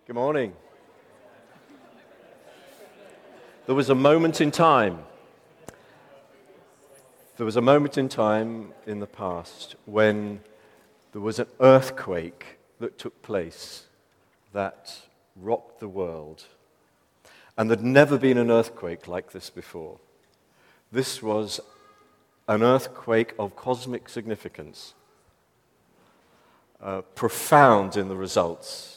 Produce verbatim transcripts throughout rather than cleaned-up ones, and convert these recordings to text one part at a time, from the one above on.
Good morning. There was a moment in time. There was a moment in time in the past when there was an earthquake that took place that rocked the world. And there'd never been an earthquake like this before. This was an earthquake of cosmic significance, uh, profound in the results.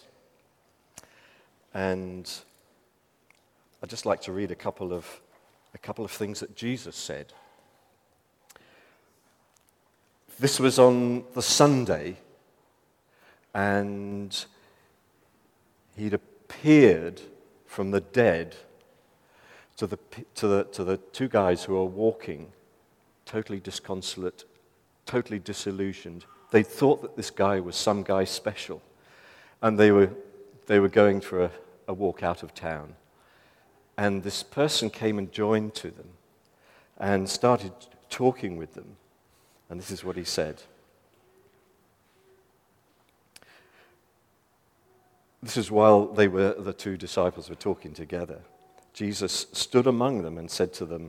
And I'd just like to read a couple of a couple of things that Jesus said. This was on the Sunday, and he'd appeared from the dead to the to the to the two guys who were walking, totally disconsolate, totally disillusioned. They thought that this guy was some guy special, and they were they were going for a, a walk out of town. And this person came and joined to them and started talking with them. And this is what he said. This is while they were, the two disciples were talking together. Jesus stood among them and said to them,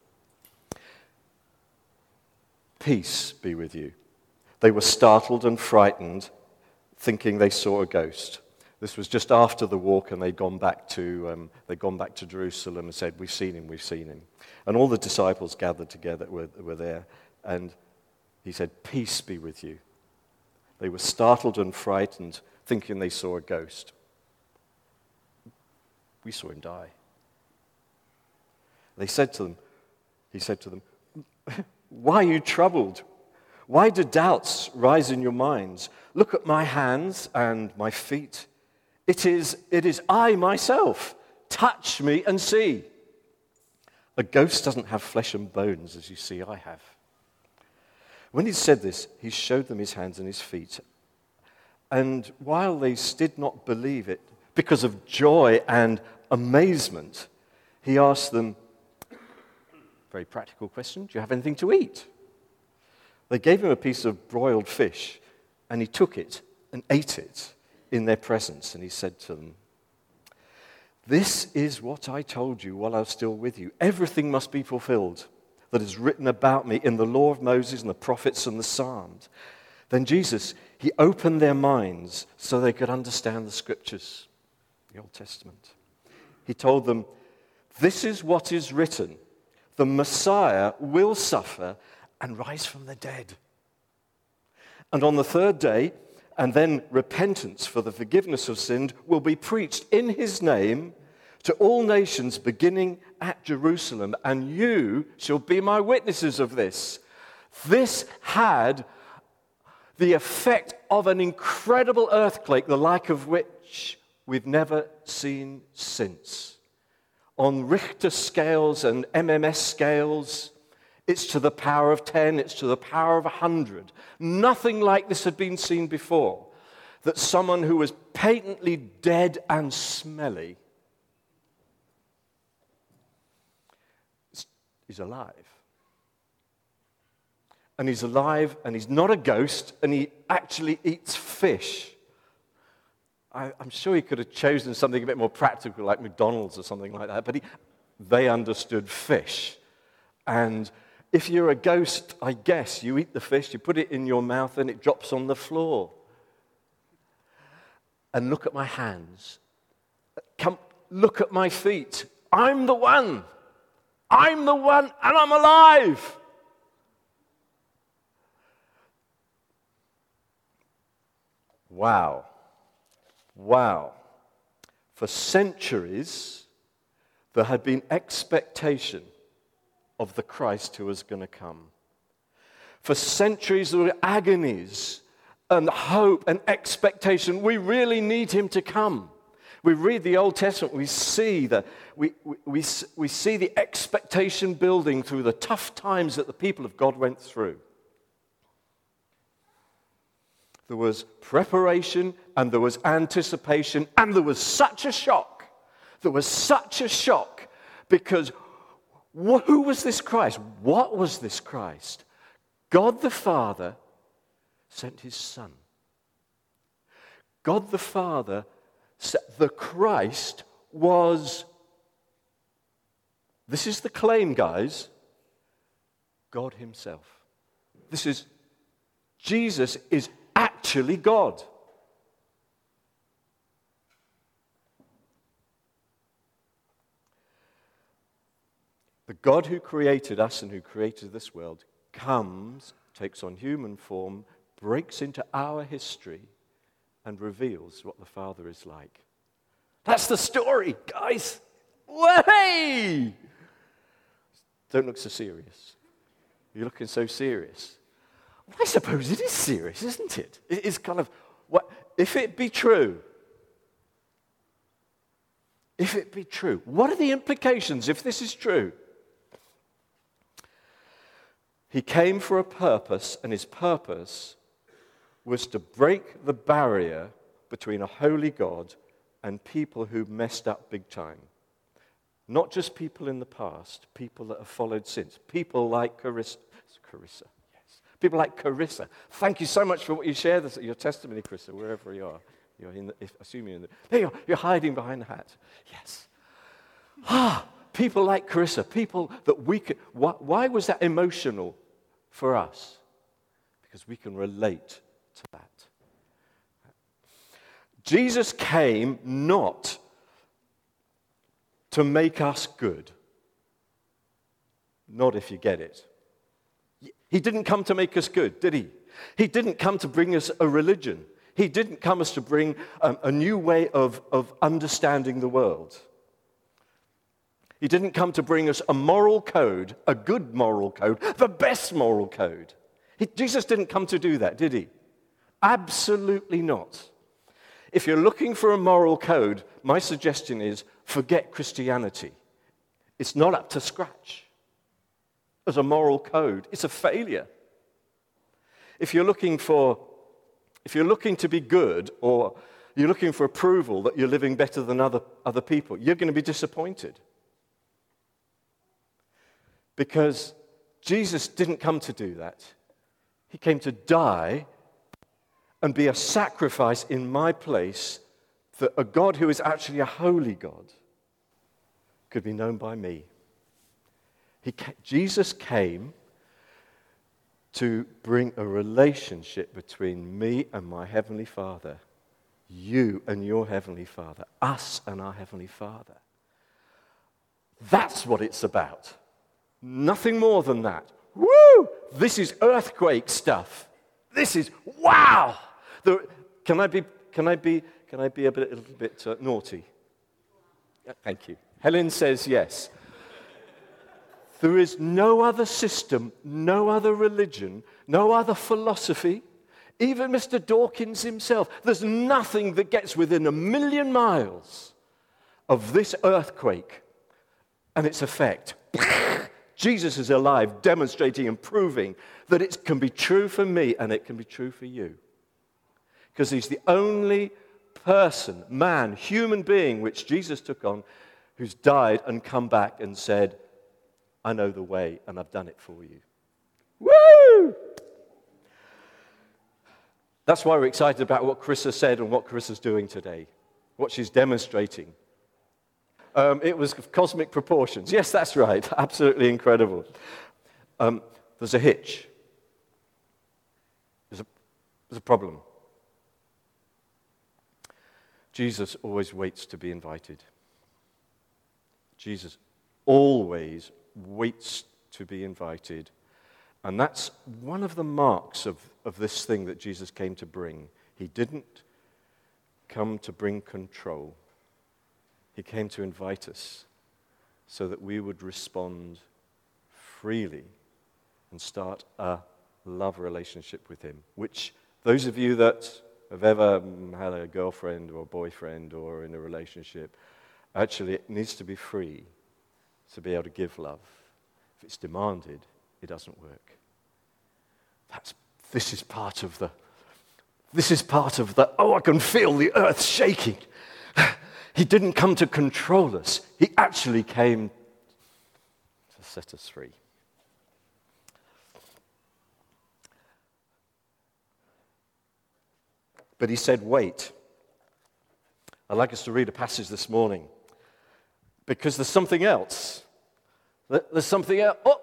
"Peace be with you." They were startled and frightened, thinking they saw a ghost. This was just after the walk, and they'd gone back to um, they'd gone back to Jerusalem and said, "We've seen him, we've seen him." And all the disciples gathered together were, were there, and he said, "Peace be with you." They were startled and frightened, thinking they saw a ghost. We saw him die. They said to them, he said to them, "Why are you troubled? Why do doubts rise in your minds? Look at my hands and my feet. It is, it is I myself. Touch me and see. A ghost doesn't have flesh and bones as you see I have." When he said this, he showed them his hands and his feet. And while they did not believe it, because of joy and amazement, he asked them, very practical question, "Do you have anything to eat?" They gave him a piece of broiled fish, and he took it and ate it in their presence. And he said to them, "This is what I told you while I was still with you. Everything must be fulfilled that is written about me in the law of Moses and the prophets and the Psalms." Then Jesus, he opened their minds so they could understand the scriptures, the Old Testament. He told them, "This is what is written. The Messiah will suffer and rise from the dead. And on the third day, and then repentance for the forgiveness of sin will be preached in his name to all nations beginning at Jerusalem, and you shall be my witnesses of this." This had the effect of an incredible earthquake, the like of which we've never seen since. On Richter scales and M M S scales, it's to the power of ten, it's to the power of one hundred. Nothing like this had been seen before, that someone who was patently dead and smelly is alive. And he's alive, and he's not a ghost, and he actually eats fish. I, I'm sure he could have chosen something a bit more practical, like McDonald's or something like that, but he, they understood fish. And if you're a ghost, I guess, you eat the fish, you put it in your mouth, and it drops on the floor. And look at my hands. Come, look at my feet. I'm the one. I'm the one, and I'm alive. Wow. Wow. For centuries, there had been expectation of the Christ who was going to come. For centuries, there were agonies and hope and expectation. We really need him to come. We read the Old Testament, we see the, we, we, we, we see the expectation building through the tough times that the people of God went through. There was preparation, and there was anticipation, and there was such a shock. There was such a shock because wh- who was this Christ? What was this Christ? God the Father sent his Son. God the Father The Christ was, this is the claim, guys, God himself. This is, Jesus is actually God. The God who created us and who created this world comes, takes on human form, breaks into our history, and reveals what the Father is like. That's the story, guys. Way! Don't look so serious. You're looking so serious. Well, I suppose it is serious, isn't it? It is kind of, what, if it be true, if it be true, what are the implications if this is true? He came for a purpose, and his purpose was to break the barrier between a holy God and people who messed up big time. Not just people in the past, people that have followed since. People like Carissa. Carissa, yes. People like Carissa. Thank you so much for what you shared, this, your testimony, Carissa, wherever you are. You're in the, if, assume you're in the, there you are, you're hiding behind the hat. Yes. Ah, people like Carissa, people that we could, why, why was that emotional for us? Because we can relate to that. Jesus came not to make us good. Not if you get it. He didn't come to make us good, did he? He didn't come to bring us a religion. He didn't come us to bring um, a new way of, of understanding the world. He didn't come to bring us a moral code, a good moral code, the best moral code. He, Jesus didn't come to do that, did he? Absolutely not. If you're looking for a moral code, my suggestion is forget Christianity. It's not up to scratch as a moral code. It's a failure. If you're looking for, if you're looking to be good, or you're looking for approval that you're living better than other, other people, you're going to be disappointed. Because Jesus didn't come to do that. He came to die and be a sacrifice in my place, that a God who is actually a holy God could be known by me. He, Jesus came to bring a relationship between me and my Heavenly Father, you and your Heavenly Father, us and our Heavenly Father. That's what it's about. Nothing more than that. Woo! This is earthquake stuff. This is wow. The, can I be? Can I be? Can I be a, bit, a little bit uh, naughty? Yeah, thank you. Helen says yes. There is no other system, no other religion, no other philosophy. Even Mister Dawkins himself. There's nothing that gets within a million miles of this earthquake and its effect. Jesus is alive, demonstrating and proving that it can be true for me and it can be true for you. Because he's the only person, man, human being, which Jesus took on, who's died and come back and said, I know the way and I've done it for you. Woo! That's why we're excited about what Carissa said and what Carissa's doing today, what she's demonstrating. Um, it was of cosmic proportions. Yes, that's right. Absolutely incredible. Um, there's a hitch. There's a, there's a problem. Jesus always waits to be invited. Jesus always waits to be invited. And that's one of the marks of, of this thing that Jesus came to bring. He didn't come to bring control. He came to invite us so that we would respond freely and start a love relationship with him, which those of you that have ever had a girlfriend or a boyfriend or in a relationship, actually it needs to be free to be able to give love. If it's demanded, it doesn't work. That's, this is part of the, this is part of the, oh, I can feel the earth shaking. He didn't come to control us. He actually came to set us free. But he said, wait. I'd like us to read a passage this morning because there's something else. There's something else. Oh!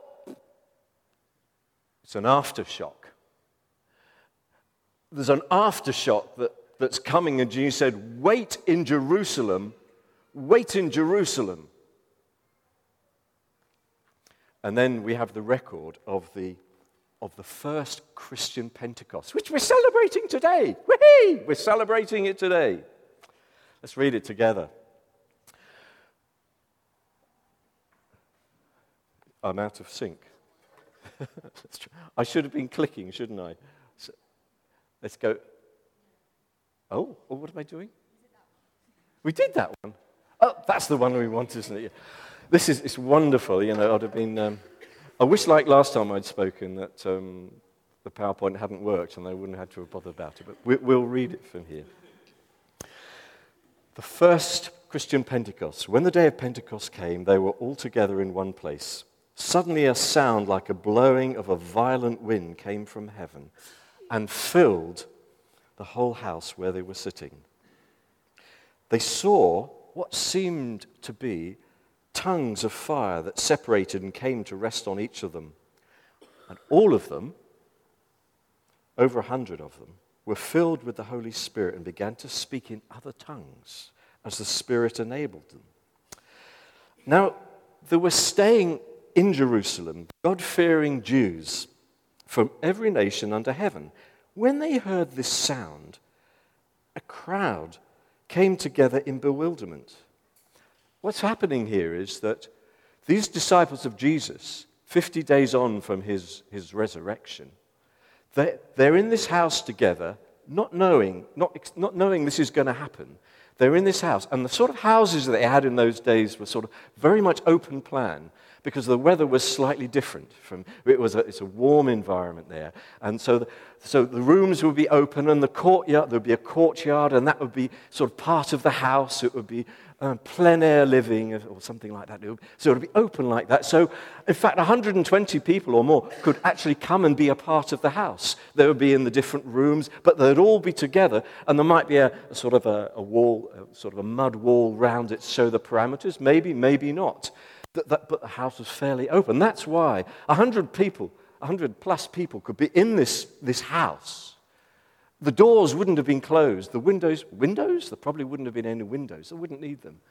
It's an aftershock. There's an aftershock that, that's coming, and Jesus said, wait in Jerusalem, wait in Jerusalem. And then we have the record of the, of the first Christian Pentecost, which we're celebrating today. Whee! We're celebrating it today. Let's read it together. I'm out of sync. I should have been clicking, shouldn't I? So, let's go. Oh, oh, what am I doing? We did that one. Oh, that's the one we want, isn't it? This is it's wonderful. You know, I'd have been. Um, I wish, like last time I'd spoken, that um, the PowerPoint hadn't worked and I wouldn't have had to have bothered about it. But we, we'll read it from here. The first Christian Pentecost. When the day of Pentecost came, they were all together in one place. Suddenly a sound like a blowing of a violent wind came from heaven and filled the whole house where they were sitting. They saw what seemed to be tongues of fire that separated and came to rest on each of them. And all of them, over a hundred of them, were filled with the Holy Spirit and began to speak in other tongues as the Spirit enabled them. Now, they were staying in Jerusalem, God-fearing Jews from every nation under heaven. When they heard this sound, a crowd came together in bewilderment. What's happening here is that these disciples of Jesus, fifty days on from his, his resurrection, they're, they're in this house together, not knowing, not, not knowing this is going to happen. They're in this house, and the sort of houses that they had in those days were sort of very much open plan, because the weather was slightly different. From it was a, it's a warm environment there, and so the, so the rooms would be open, and the courtyard there would be a courtyard, and that would be sort of part of the house. It would be um, plein air living or something like that. It would, so it would be open like that. So, in fact, one hundred twenty people or more could actually come and be a part of the house. They would be in the different rooms, but they'd all be together, and there might be a, a sort of a, a wall, a sort of a mud wall round it to show the parameters. Maybe, maybe not. That, that, but the house was fairly open. That's why a hundred people, a hundred plus people could be in this, this house. The doors wouldn't have been closed. The windows, windows? There probably wouldn't have been any windows. They wouldn't need them.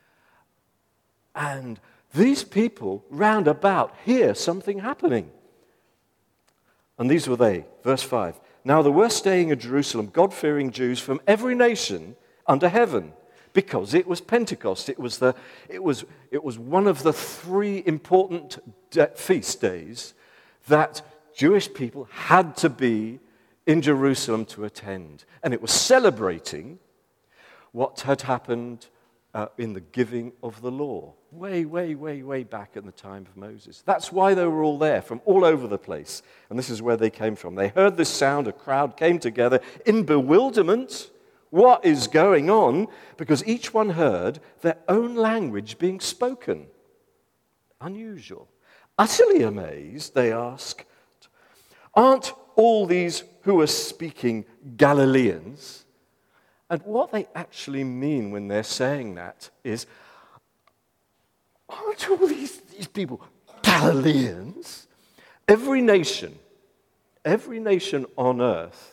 And these people round about hear something happening. And these were they. Verse five. Now there were staying in Jerusalem God-fearing Jews from every nation under heaven. Because it was Pentecost. It was, the, it, was, it was one of the three important de- feast days that Jewish people had to be in Jerusalem to attend. And it was celebrating what had happened uh, in the giving of the law. Way, way, way, way back in the time of Moses. That's why they were all there, from all over the place. And this is where they came from. They heard this sound, a crowd came together in bewilderment. What is going on? Because each one heard their own language being spoken. Unusual. Utterly amazed, they asked, aren't all these who are speaking Galileans? And what they actually mean when they're saying that is, aren't all these, these people Galileans? Every nation, every nation on earth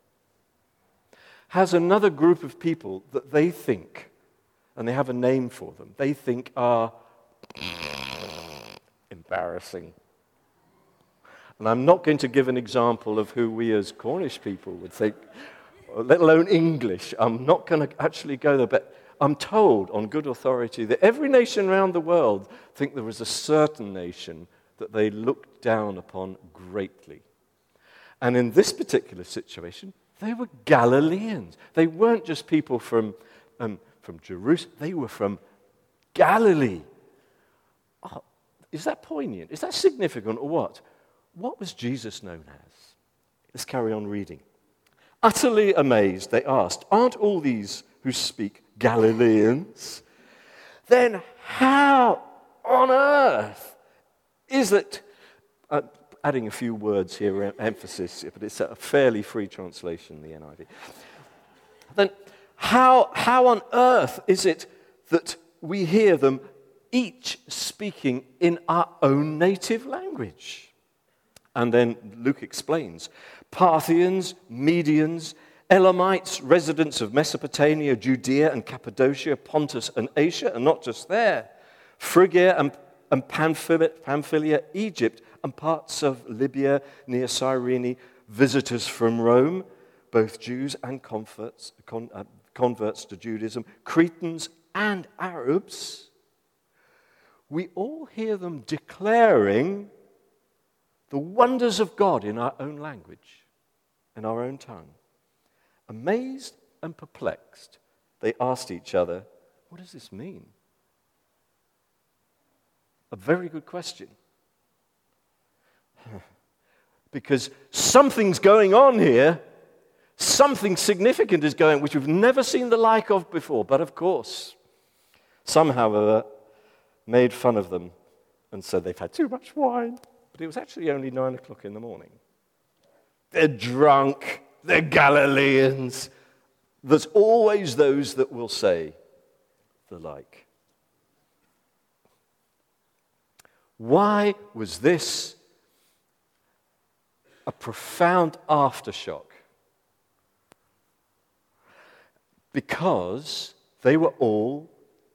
has another group of people that they think, and they have a name for them, they think are embarrassing. And I'm not going to give an example of who we as Cornish people would think, let alone English. I'm not going to actually go there, but I'm told on good authority that every nation around the world think there was a certain nation that they looked down upon greatly. And in this particular situation, they were Galileans. They weren't just people from, um, from Jerusalem. They were from Galilee. Oh, is that poignant? Is that significant or what? What was Jesus known as? Let's carry on reading. Utterly amazed, they asked, aren't all these who speak Galileans? Then how on earth is it... Uh, adding a few words here, emphasis, but it's a fairly free translation, the N I V. Then, how, how on earth is it that we hear them each speaking in our own native language? And then Luke explains, Parthians, Medians, Elamites, residents of Mesopotamia, Judea and Cappadocia, Pontus and Asia, and not just there, Phrygia and, and Pamphylia, Pamphylia, Egypt, and parts of Libya near Cyrene, visitors from Rome, both Jews and converts, con, uh, converts to Judaism, Cretans and Arabs. We all hear them declaring the wonders of God in our own language, in our own tongue. Amazed and perplexed, they asked each other, what does this mean? A very good question. Because something's going on here, something significant is going, which we've never seen the like of before. But of course, some, however, made fun of them and said they've had too much wine. But it was actually only nine o'clock in the morning. They're drunk, they're Galileans. There's always those that will say the like. Why was this a profound aftershock? Because they were all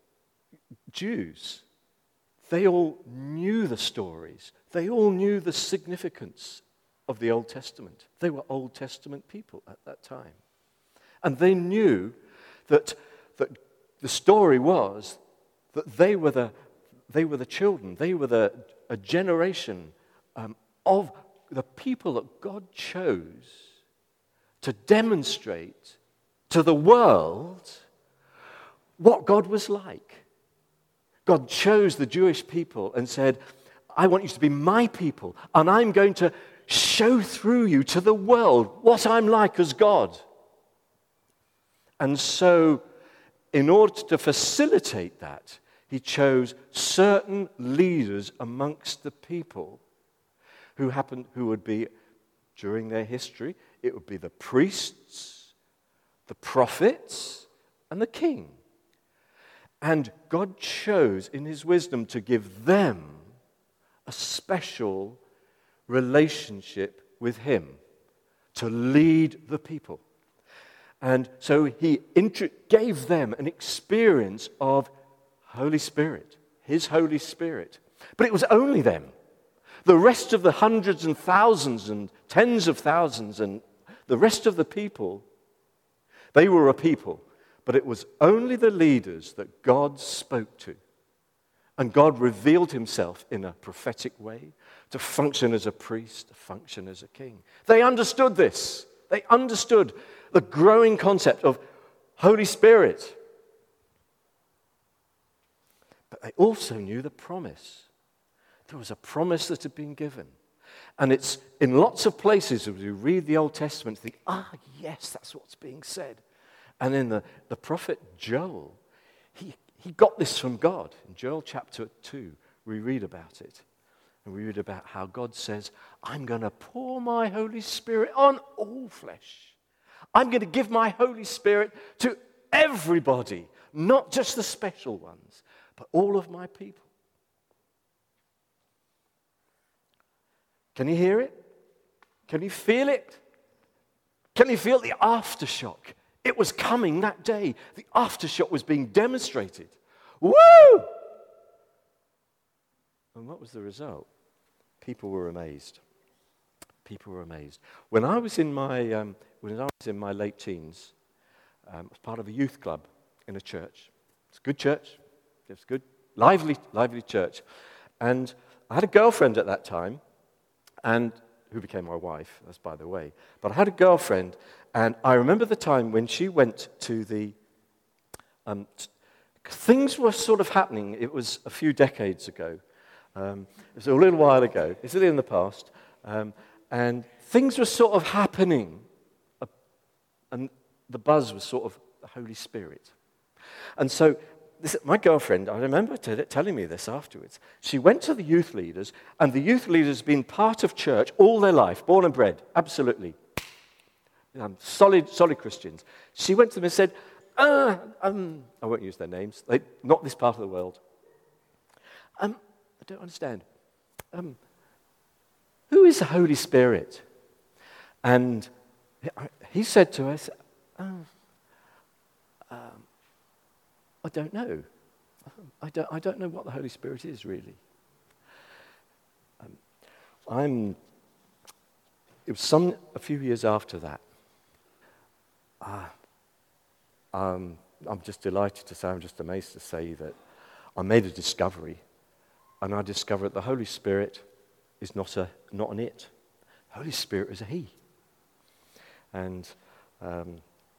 Jews. They all knew the stories. They all knew the significance of the Old Testament. They were Old Testament people at that time. And they knew that, that the story was that they were the, they were the children, they were the, a generation um, of the people that God chose to demonstrate to the world what God was like. God chose the Jewish people and said, I want you to be my people, and I'm going to show through you to the world what I'm like as God. And so, in order to facilitate that, he chose certain leaders amongst the people who happened, who would be, during their history, it would be the priests, the prophets, and the king. And God chose, in his wisdom, to give them a special relationship with him, to lead the people. And so he int- gave them an experience of Holy Spirit, his Holy Spirit. But it was only them. The rest of the hundreds and thousands and tens of thousands and the rest of the people, they were a people. But it was only the leaders that God spoke to. And God revealed himself in a prophetic way to function as a priest, to function as a king. They understood this. They understood the growing concept of Holy Spirit. But they also knew the promise. There was a promise that had been given. And it's in lots of places as we read the Old Testament, think, ah, yes, that's what's being said. And in the, the prophet Joel, he, he got this from God. In Joel chapter two, we read about it. And we read about how God says, I'm going to pour my Holy Spirit on all flesh. I'm going to give my Holy Spirit to everybody, not just the special ones, but all of my people. Can you hear it? Can you feel it? Can you feel the aftershock? It was coming that day. The aftershock was being demonstrated. Woo! And what was the result? People were amazed. People were amazed. When I was in my um, when I was in my late teens, um, I was part of a youth club in a church. It's a good church. It's a good, lively, lively church. And I had a girlfriend at that time, and who became my wife, that's by the way. But I had a girlfriend, and I remember the time when she went to the, um, t- things were sort of happening. It was a few decades ago. Um, it was a little while ago. It's in the past. Um, and things were sort of happening. Uh, and the buzz was sort of the Holy Spirit. And so this, my girlfriend, I remember t- telling me this afterwards. She went to the youth leaders, and the youth leaders have been part of church all their life, born and bred, absolutely. Um, solid, solid Christians. She went to them and said, uh, um, I won't use their names, they, not this part of the world. Um, I don't understand. Um, who is the Holy Spirit? And he said to us, oh, um, I don't know. I don't, I don't know what the Holy Spirit is, really. Um, I'm, it was some, a few years after that. Uh, um, I'm just delighted to say, I'm just amazed to say that I made a discovery, and I discovered the Holy Spirit is not a not an it. The Holy Spirit is a he. And um,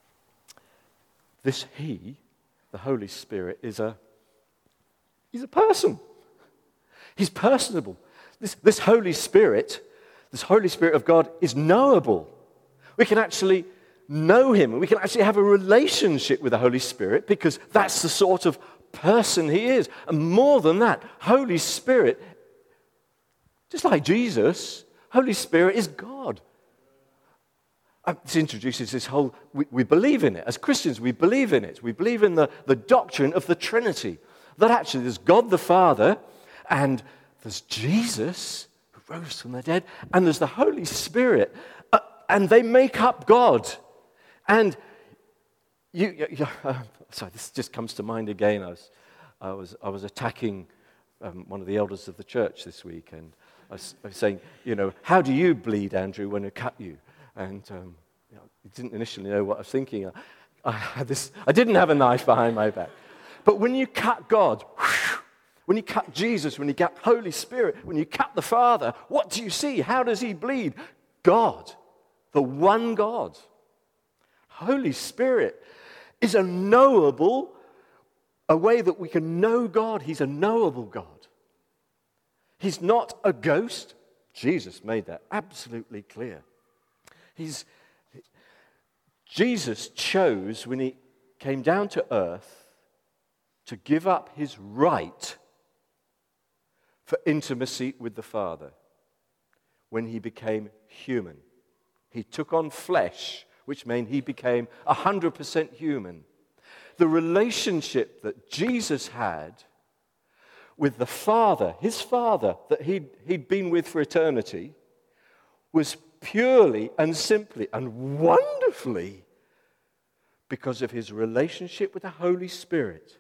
this he, the Holy Spirit, is a he's a person. He's personable. This, this Holy Spirit, this Holy Spirit of God is knowable. We can actually know him, and we can actually have a relationship with the Holy Spirit because that's the sort of person he is. And more than that, Holy Spirit, just like Jesus, Holy Spirit is God. Uh, this introduces this whole, we, we believe in it. As Christians, we believe in it. We believe in the, the doctrine of the Trinity. That actually there's God the Father, and there's Jesus, who rose from the dead, and there's the Holy Spirit. Uh, and they make up God. And you, you, you uh, sorry, this just comes to mind again. I was, I was, I was attacking um, one of the elders of the church this week, and I was, I was saying, you know, how do you bleed, Andrew, when I cut you? And um, you know, he didn't initially know what I was thinking. I, I had this. I didn't have a knife behind my back. But when you cut God, whoosh, when you cut Jesus, when you cut Holy Spirit, when you cut the Father, what do you see? How does he bleed? God, the one God. Holy Spirit is a knowable, a way that we can know God. He's a knowable God. He's not a ghost. Jesus made that absolutely clear. He's, Jesus chose, when he came down to earth, to give up his right for intimacy with the Father when he became human. He took on flesh, which meant he became one hundred percent human. The relationship that Jesus had with the Father, his Father, that he'd, he'd been with for eternity, was purely and simply and wonderfully because of his relationship with the Holy Spirit.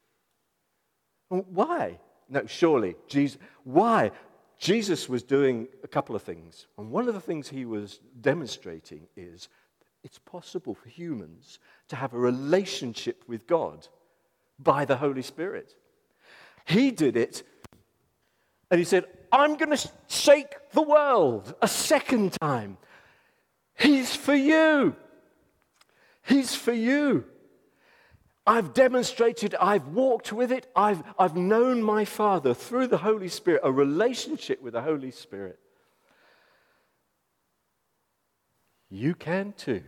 Why? No, surely, Jesus, why? Jesus was doing a couple of things. And one of the things he was demonstrating is it's possible for humans to have a relationship with God by the Holy Spirit. He did it, and he said, I'm going to shake the world a second time. He's for you. He's for you. I've demonstrated, I've walked with it, I've, I've known my Father through the Holy Spirit, a relationship with the Holy Spirit. You can too.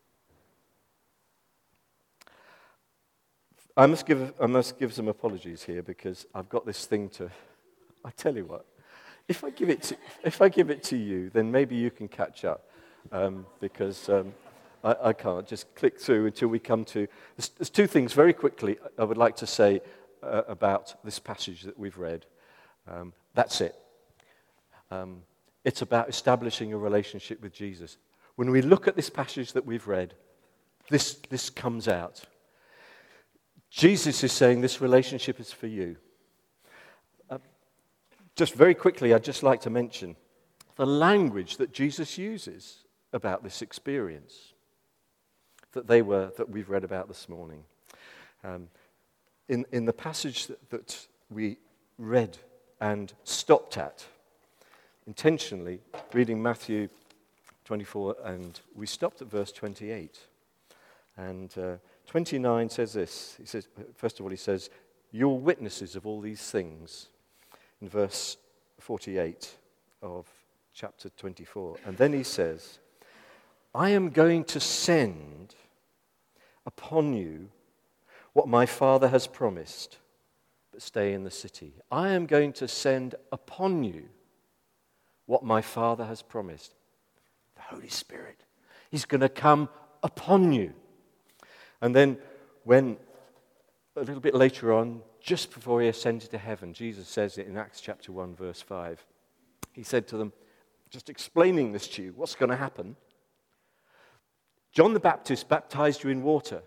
I must give, I must give some apologies here because I've got this thing to, I tell you what, if I give it to, if I give it to you, then maybe you can catch up um, because um, I, I can't just click through until we come to, there's, there's two things very quickly I would like to say uh, about this passage that we've read. Um, that's it. Um, it's about establishing a relationship with Jesus. When we look at this passage that we've read, this, this comes out. Jesus is saying this relationship is for you. Uh, just very quickly, I'd just like to mention the language that Jesus uses about this experience that they were that we've read about this morning. Um, in, in the passage that, that we read and stopped at, intentionally reading Matthew twenty-four, and we stopped at verse twenty-eight. And uh, twenty-nine says this. He says, first of all, he says, "You're witnesses of all these things," in verse forty-eight of chapter twenty-four. And then he says, "I am going to send upon you what my Father has promised, but stay in the city. I am going to send upon you what my Father has promised." The Holy Spirit. He's going to come upon you. And then when a little bit later on, just before he ascended to heaven, Jesus says it in Acts chapter one, verse five. He said to them, just explaining this to you, what's going to happen. John the Baptist baptized you in water,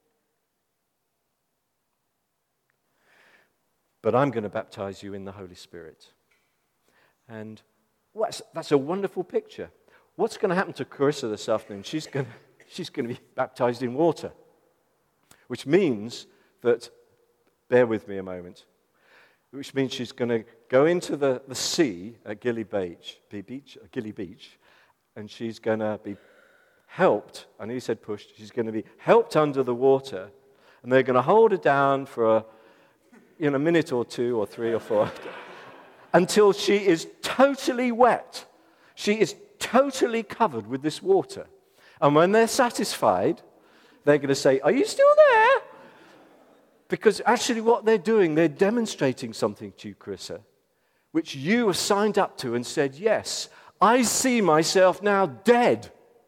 but I'm going to baptize you in the Holy Spirit. And that's, that's a wonderful picture. What's going to happen to Carissa this afternoon? She's going to, she's going to be baptized in water, which means that, bear with me a moment, which means she's going to go into the, the sea at Gilly Beach, Beach, Gilly Beach, and she's going to be helped, I know you said pushed, she's going to be helped under the water, and they're going to hold her down for a, you know, a minute or two or three or four until she is totally wet. She is totally covered with this water. And when they're satisfied, they're going to say, "Are you still there?" Because actually what they're doing, they're demonstrating something to you, Carissa, which you have signed up to and said, "Yes, I see myself now dead."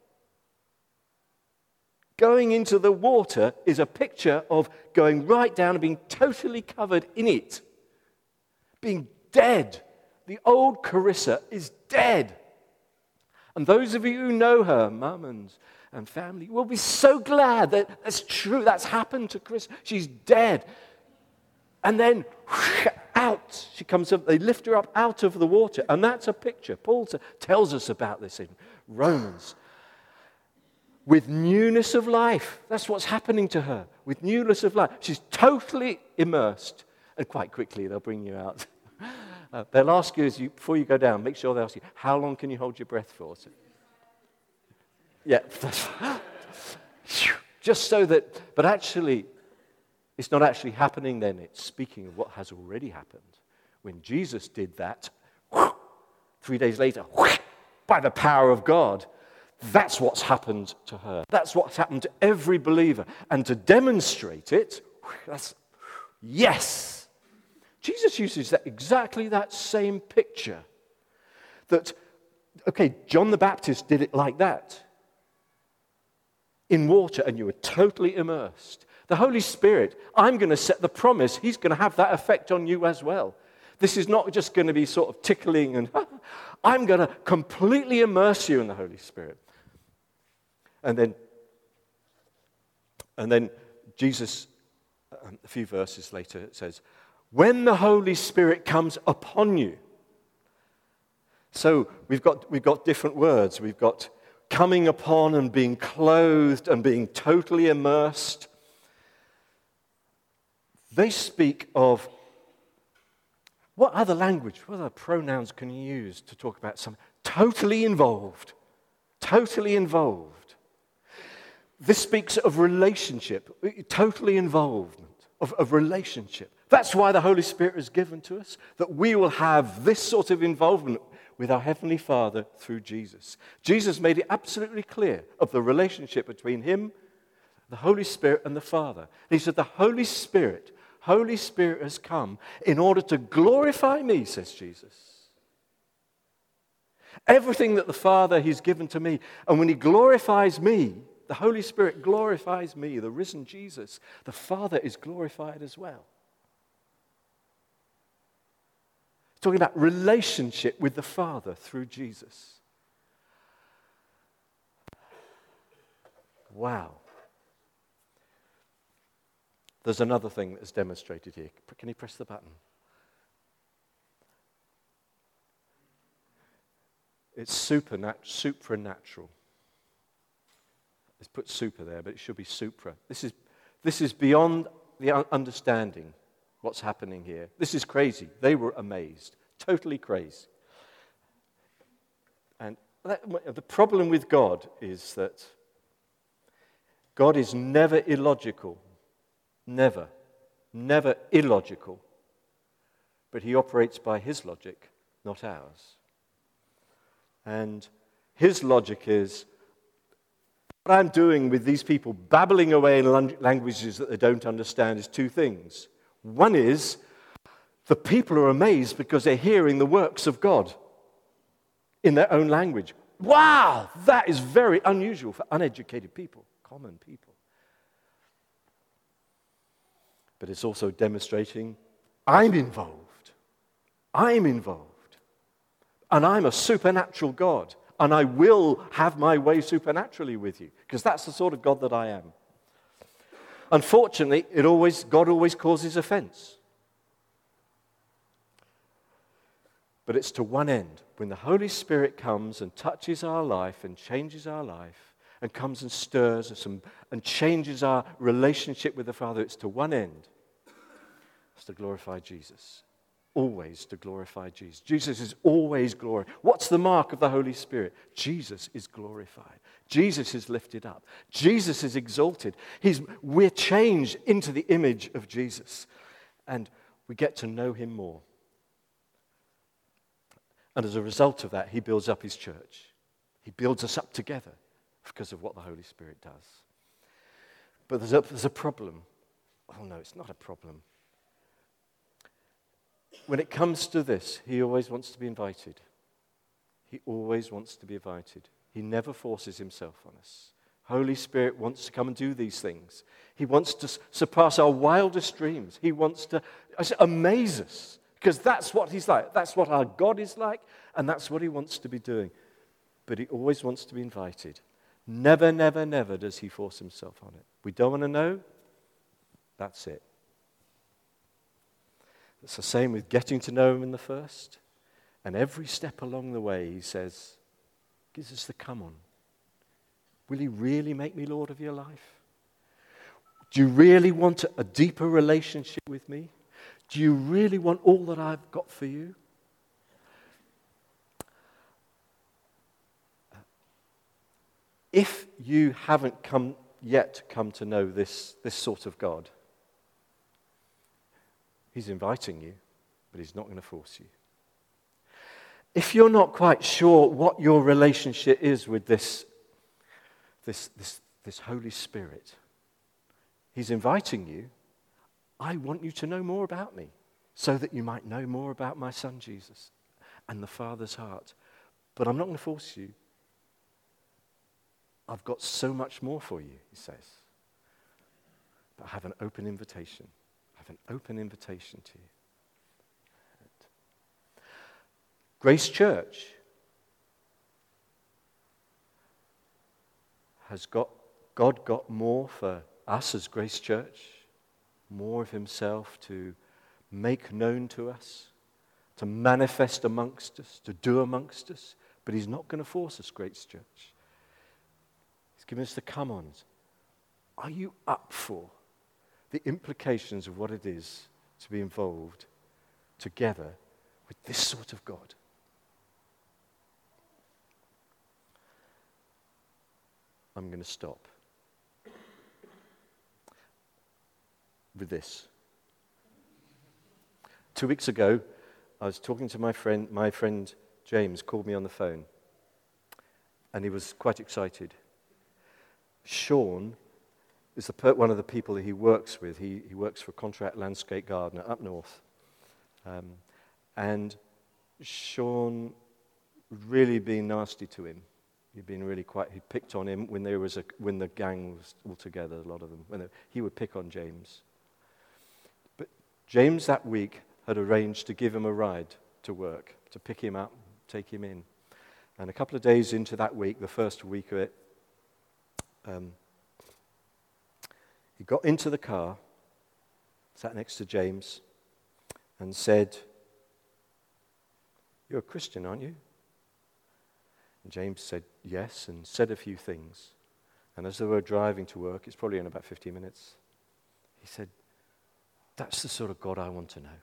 Going into the water is a picture of going right down and being totally covered in it. Being dead. The old Carissa is dead. And those of you who know her, mum and, and family, will be so glad that that's true, that's happened to Carissa. She's dead. And then, whoosh, out she comes up, they lift her up out of the water. And that's a picture. Paul tells us about this in Romans. With newness of life. That's what's happening to her. With newness of life. She's totally immersed. And quite quickly, they'll bring you out. Uh, they'll ask you, as you, before you go down, make sure they ask you, how long can you hold your breath for? So, yeah. Just so that, but actually, it's not actually happening then. It's speaking of what has already happened. When Jesus did that, three days later, by the power of God, that's what's happened to her. That's what's happened to every believer. And to demonstrate it, that's, yes. Jesus uses that, exactly that same picture. That, okay, John the Baptist did it like that. In water, and you were totally immersed. The Holy Spirit, I'm going to set the promise, he's going to have that effect on you as well. This is not just going to be sort of tickling and, I'm going to completely immerse you in the Holy Spirit. And then, and then Jesus, a few verses later, it says, when the Holy Spirit comes upon you. So we've got, we've got different words. We've got coming upon and being clothed and being totally immersed. They speak of, what other language, what other pronouns can you use to talk about something? Totally involved. Totally involved. This speaks of relationship, totally involvement, of, of relationship. That's why the Holy Spirit is given to us, that we will have this sort of involvement with our Heavenly Father through Jesus. Jesus made it absolutely clear of the relationship between him, the Holy Spirit, and the Father. And he said, the Holy Spirit, Holy Spirit has come in order to glorify me, says Jesus. Everything that the Father he's given to me, and when he glorifies me, the Holy Spirit glorifies me, the risen Jesus. The Father is glorified as well. It's talking about relationship with the Father through Jesus. Wow. There's another thing that's demonstrated here. Can you press the button? It's supernat- supernatural. Let's put super there, but it should be supra. This is, this is beyond the understanding what's happening here. This is crazy. They were amazed. Totally crazy. And that, the problem with God is that God is never illogical. Never. Never illogical. But he operates by his logic, not ours. And his logic is, what I'm doing with these people babbling away in languages that they don't understand is two things. One is, the people are amazed because they're hearing the works of God in their own language. Wow, that is very unusual for uneducated people, common people. But it's also demonstrating I'm involved. I'm involved. And I'm a supernatural God. And I will have my way supernaturally with you. Because that's the sort of God that I am. Unfortunately, it always, God always causes offense. But it's to one end. When the Holy Spirit comes and touches our life and changes our life and comes and stirs us and, and changes our relationship with the Father, it's to one end. It's to glorify Jesus. Always to glorify Jesus. Jesus is always glorified. What's the mark of the Holy Spirit? Jesus is glorified. Jesus is lifted up. Jesus is exalted. He's, we're changed into the image of Jesus. And we get to know him more. And as a result of that, he builds up his church. He builds us up together because of what the Holy Spirit does. But there's a, there's a problem. Oh no, it's not a problem. When it comes to this, he always wants to be invited. He always wants to be invited. He never forces himself on us. Holy Spirit wants to come and do these things. He wants to surpass our wildest dreams. He wants to amaze us. Because that's what he's like. That's what our God is like, and that's what he wants to be doing. But he always wants to be invited. Never, never, never does he force himself on it. We don't want to know? That's it. It's the same with getting to know him in the first. And every step along the way, he says, gives us the come on. Will you really make me Lord of your life? Do you really want a deeper relationship with me? Do you really want all that I've got for you? If you haven't come yet come to know this, this sort of God, he's inviting you, but he's not going to force you. If you're not quite sure what your relationship is with this, this, this, this Holy Spirit, he's inviting you. I want you to know more about me so that you might know more about my son Jesus and the Father's heart. But I'm not going to force you. I've got so much more for you, he says. But I have an open invitation. I have an open invitation to you. Grace Church has got, God got more for us as Grace Church. More of himself to make known to us, to manifest amongst us, to do amongst us. But he's not going to force us, Grace Church. He's giving us the come-ons. Are you up for the implications of what it is to be involved together with this sort of God? I'm going to stop with this. Two weeks ago, I was talking to my friend, my friend James called me on the phone, and he was quite excited. Sean is the, one of the people that he works with. He, he works for a contract landscape gardener up north. Um, and Sean really been nasty to him. He'd been really quite, he picked on him when there was a, when the gang was all together, a lot of them. When they, he would pick on James. But James that week had arranged to give him a ride to work, to pick him up, take him in. And a couple of days into that week, the first week of it, um, he got into the car, sat next to James, and said, "You're a Christian, aren't you?" And James said yes, and said a few things. And as they were driving to work, it's probably in about fifteen minutes, he said, "That's the sort of God I want to know."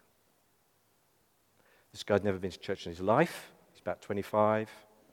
This guy'd never been to church in his life. He's about twenty-five.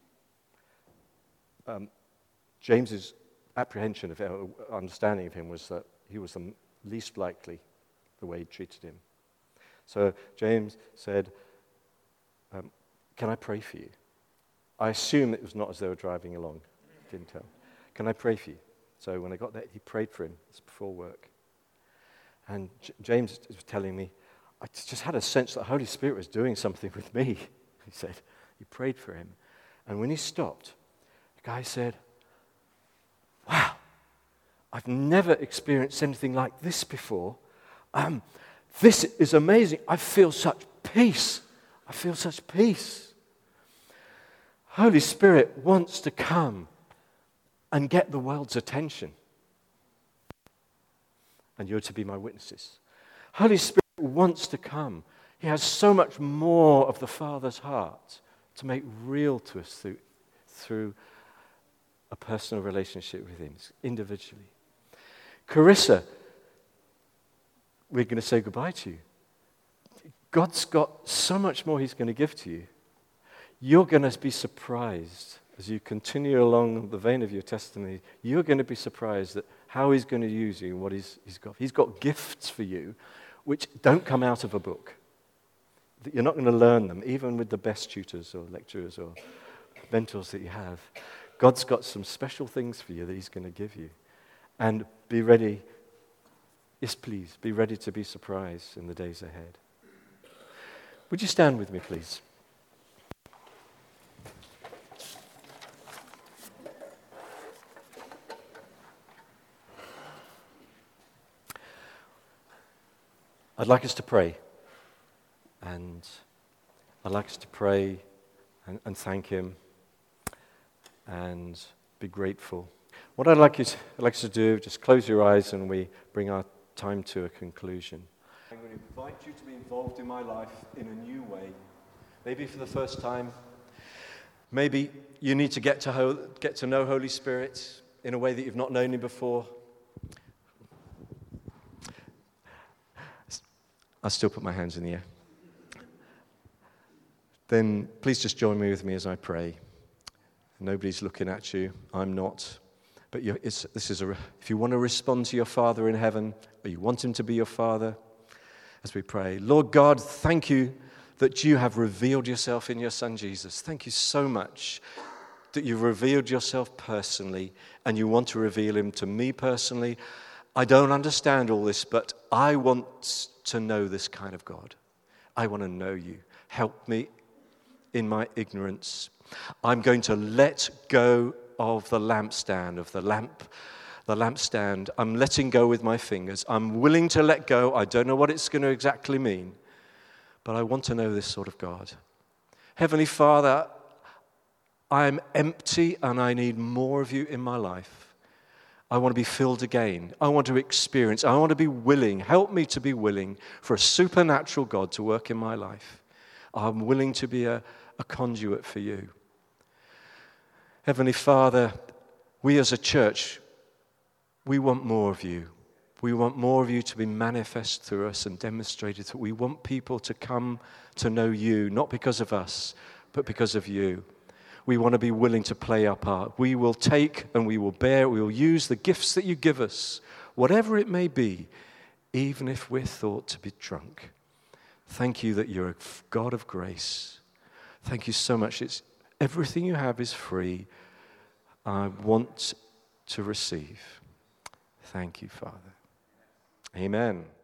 Um, James's apprehension of him, understanding of him was that he was the least likely the way he treated him. So James said, um, "Can I pray for you?" I assume it was not as they were driving along. Didn't tell. "Can I pray for you?" So when I got there, he prayed for him. It's before work. And J- James was telling me, "I just had a sense that the Holy Spirit was doing something with me." He said, he prayed for him. And when he stopped, the guy said, "Wow, I've never experienced anything like this before. Um, this is amazing. I feel such peace. I feel such peace. Holy Spirit wants to come and get the world's attention. And you're to be my witnesses. Holy Spirit wants to come. He has so much more of the Father's heart to make real to us through, through a personal relationship with him, individually. Carissa, we're going to say goodbye to you. God's got so much more he's going to give to you. You're going to be surprised as you continue along the vein of your testimony. You're going to be surprised at how he's going to use you and what he's, he's got. He's got gifts for you which don't come out of a book. You're not going to learn them, even with the best tutors or lecturers or mentors that you have. God's got some special things for you that he's going to give you. And be ready, yes please, be ready to be surprised in the days ahead. Would you stand with me, please? I'd like us to pray. And I'd like us to pray and, and thank him and be grateful. What I'd like, you to, I'd like us to do, just close your eyes and we bring our time to a conclusion. I'm going to invite you to be involved in my life in a new way. Maybe for the first time. Maybe you need to get to, ho- get to know Holy Spirit in a way that you've not known him before. I'll still put my hands in the air. Then please just join me with me as I pray. Nobody's looking at you. I'm not. But you, it's, this is a, if you want to respond to your Father in heaven, or you want him to be your Father, as we pray. Lord God, thank you that you have revealed yourself in your Son Jesus. Thank you so much that you've revealed yourself personally, and you want to reveal him to me personally. I don't understand all this, but I want to know this kind of God. I want to know you. Help me in my ignorance. I'm going to let go of the lampstand, of the lamp, the lampstand. I'm letting go with my fingers. I'm willing to let go. I don't know what it's going to exactly mean, but I want to know this sort of God. Heavenly Father, I'm empty and I need more of you in my life. I want to be filled again. I want to experience. I want to be willing. Help me to be willing for a supernatural God to work in my life. I'm willing to be a, a conduit for you. Heavenly Father, we as a church, we want more of you. We want more of you to be manifest through us and demonstrated through. We want people to come to know you, not because of us, but because of you. We want to be willing to play our part. We will take and we will bear, we will use the gifts that you give us, whatever it may be, even if we're thought to be drunk. Thank you that you're a God of grace. Thank you so much. It's everything you have is free. I want to receive. Thank you, Father. Amen.